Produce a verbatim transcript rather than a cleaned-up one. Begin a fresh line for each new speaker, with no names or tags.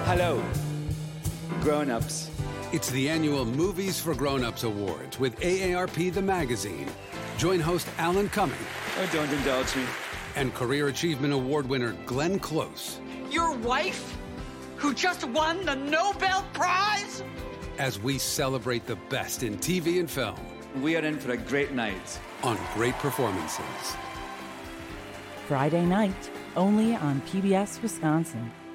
Hello, grown-ups.
It's the annual Movies for Grown-Ups Awards with A A R P The Magazine. Join host Alan Cumming.
Oh, don't indulge me.
And Career Achievement Award winner Glenn Close.
Your wife, who just won the Nobel Prize?
As we celebrate the best in T V and film.
We are in for a great night.
On great performances.
Friday night, only on P B S Wisconsin.